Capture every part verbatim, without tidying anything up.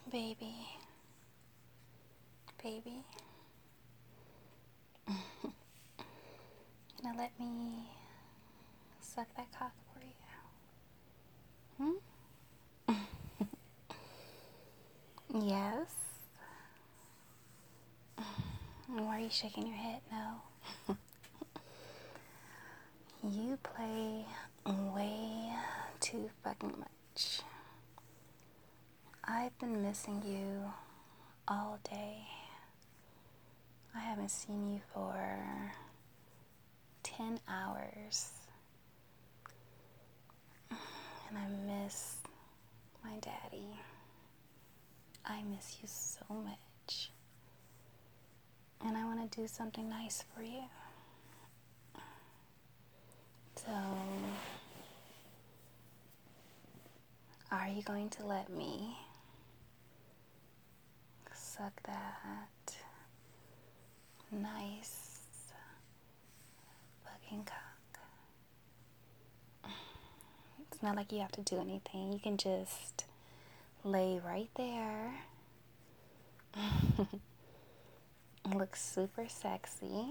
Baby. Baby. Now let me suck that cock for you. Hmm? Yes. Why are you shaking your head? No. You play way too fucking much. I've been missing you all day. I haven't seen you for ten hours. And I miss my daddy. I miss you so much. And I want to do something nice for you. So, are you going to let me suck that nice fucking cock? It's not like you have to do anything. You can just lay right there. Look super sexy.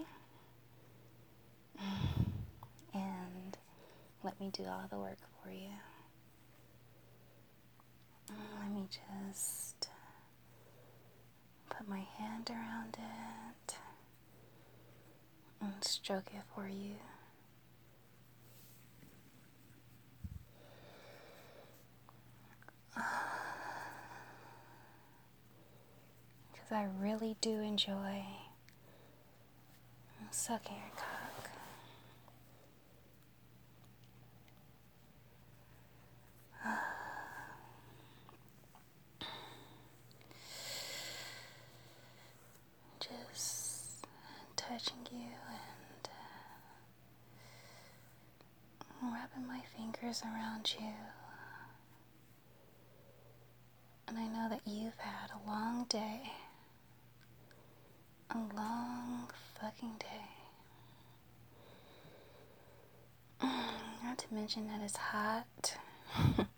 And let me do all the work for you. Let me just put my hand around it and stroke it for you. Because I really do enjoy sucking your cock. Just touching you and wrapping my fingers around you. And I know that you've had a long day. A long fucking day. Not to mention that it's hot. But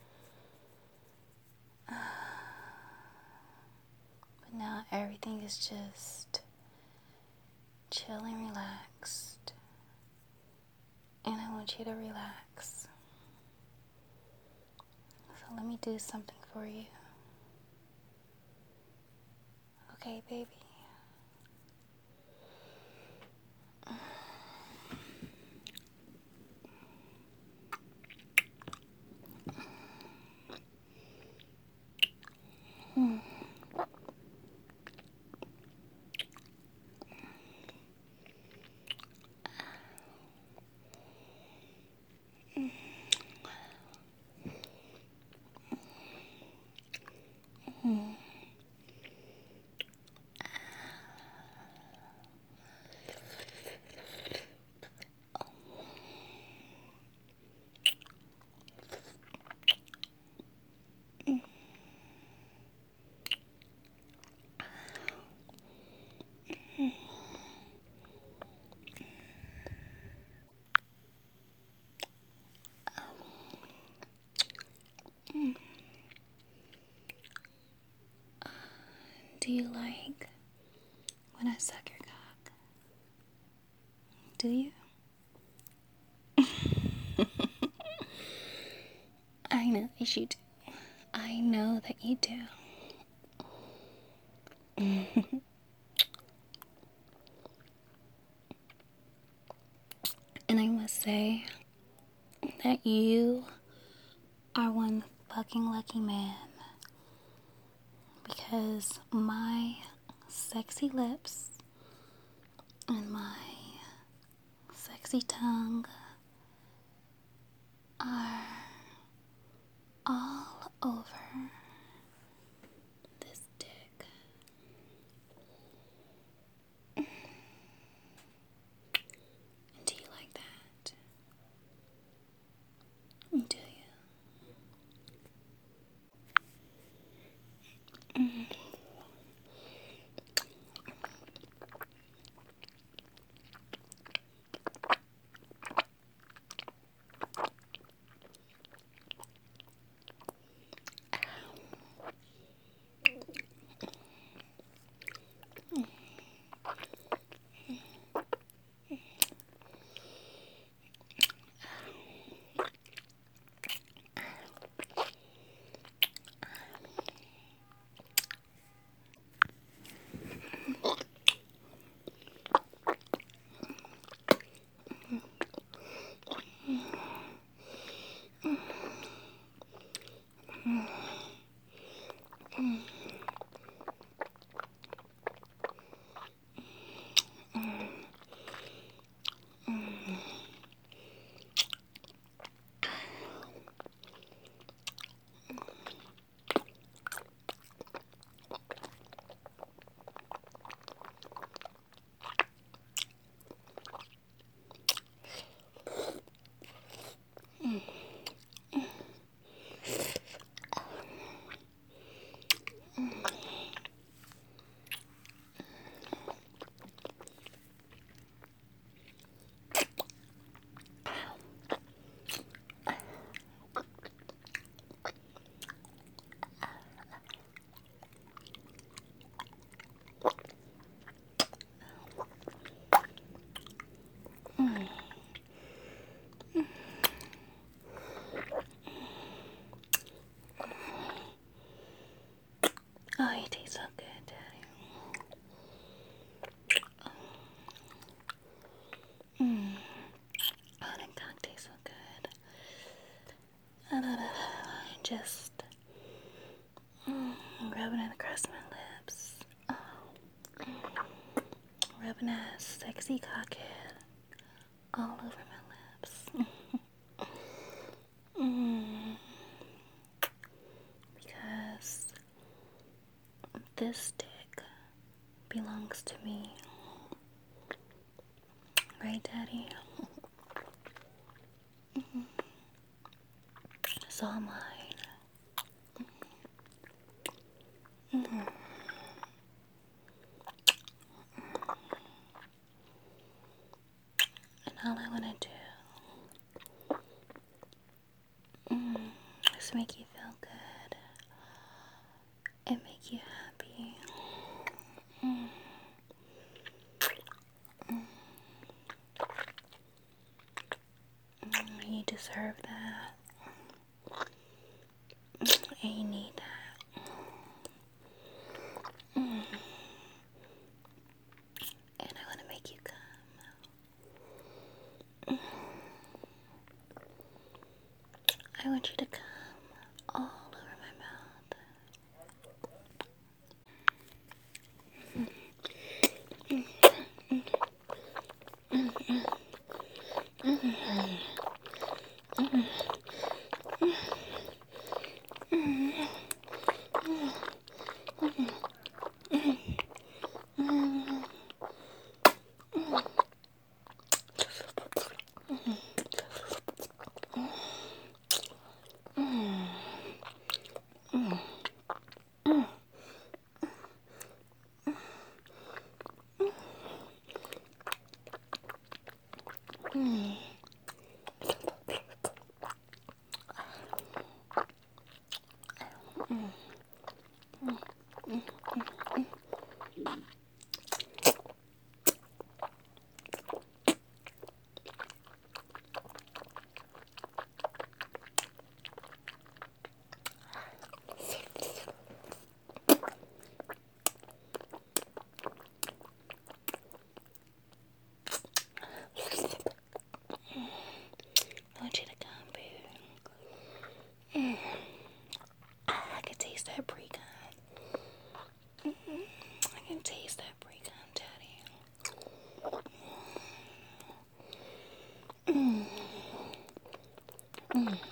now everything is just chill and relaxed. And I want you to relax. So let me do something for you. Okay, baby? Hmm. Hmm. Do you like when I suck your cock? Do you? I know that you do. I know that you do. And I must say that you are one fucking lucky man. Because my sexy lips and my sexy tongue are all over this dick. Do you like that? Do you? Mm. Just mm, rubbing it across my lips. Rubbing that sexy cockhead all over my lips. mm. Because this dick belongs to me. Right, Daddy? It's all mine. Mm. And all I want to do mm, is make you feel good and make you happy. Mm. Mm. You deserve that. And you need that. Mm. And I want to make you come. Mm. I want you to come all over my mouth. Mm. Mm. Mm. Mm. Mm. Mm. I want you to come, baby. Mm. I can taste that pre-cum. Mm-hmm. I can taste that pre-cum, Daddy. Mm. Mm.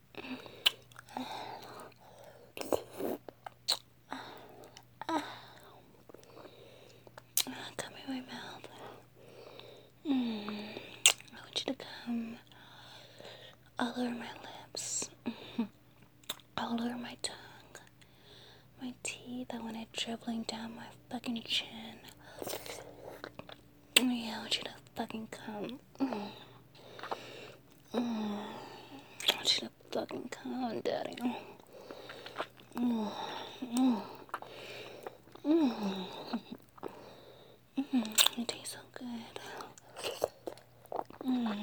Come in my mouth. Mm. I want you to come all over my lips. All over my tongue. My teeth. I want it dribbling down my fucking chin. Yeah, I want you to fucking come. Mm. Mm. I want you to fucking come, Daddy. Mm. Mm. Mm. Mm. It tastes so good. Mm.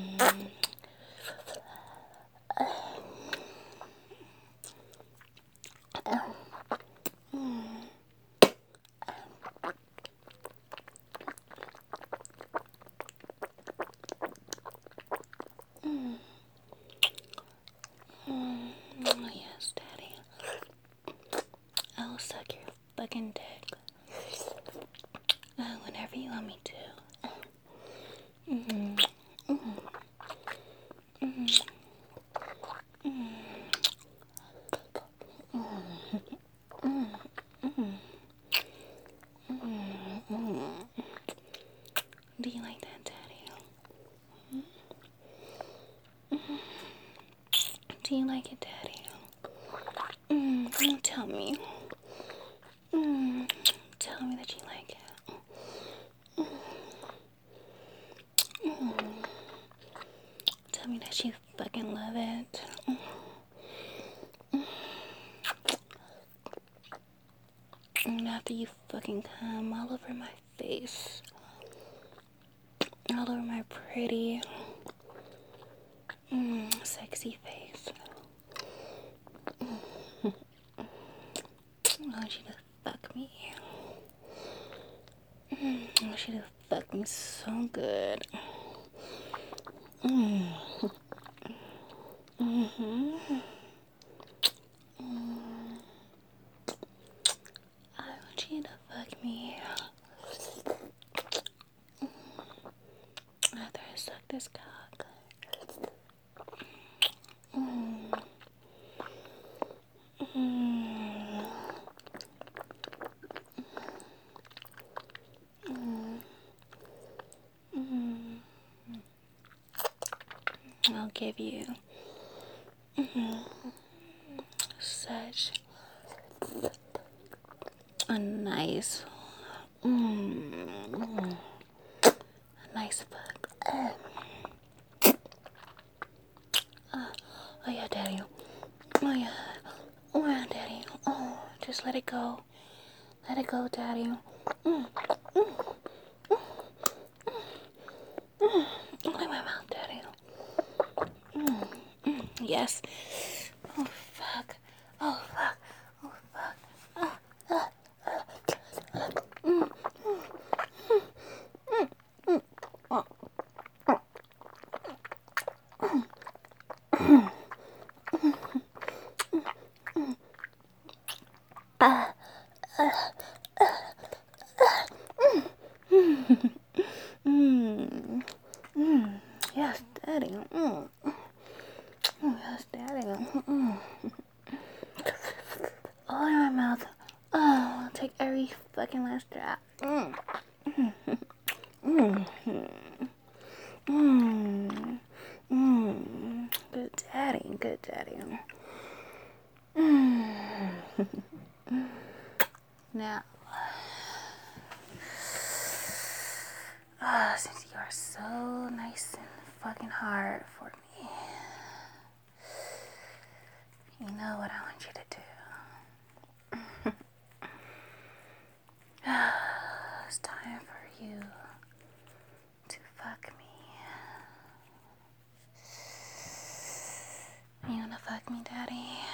Mm. Mm. Oh, yes, Daddy. I'll suck your fucking dick. Uh, whenever you want me to. Mm. Mm. Mm. Mm. Mm. Mm. Mm. Do you like that, Daddy? Mm. Do you like it, Daddy? Mm. Tell me. Mm. Tell me that you like it. Mm. Tell me that you fucking love it. And after you fucking come all over my face, all over my pretty, mm, sexy face, I want you to fuck me. Mm, I want you to fuck me so good. Mm. Mm-hmm. Mm. I want you to fuck me. After I suck this cock. Mm. Mm. Mm. Mm. I'll give you mm, such a nice, mm, a nice fuck. Uh, uh, oh yeah, daddy. Oh yeah. Oh yeah, daddy. Oh, just let it go. Let it go, daddy. Mm, mm, mm. Look at my mouth, daddy. Mm, mm. Yes. Oh fuck. Oh fuck. Oh fuck. Uh, uh, uh, mm, mm, mm, mm, mm, mm. Yes, daddy. Mm. Oh, yes, daddy. Mm. All in my mouth. Oh, I'll take every fucking last drop. Mm. Mm. Mm. Mm. Good daddy. Good daddy. Mm. Now, oh, since you are so nice and fucking hard for me, you know what I want you to do. It's time for you to fuck me. You wanna fuck me, daddy?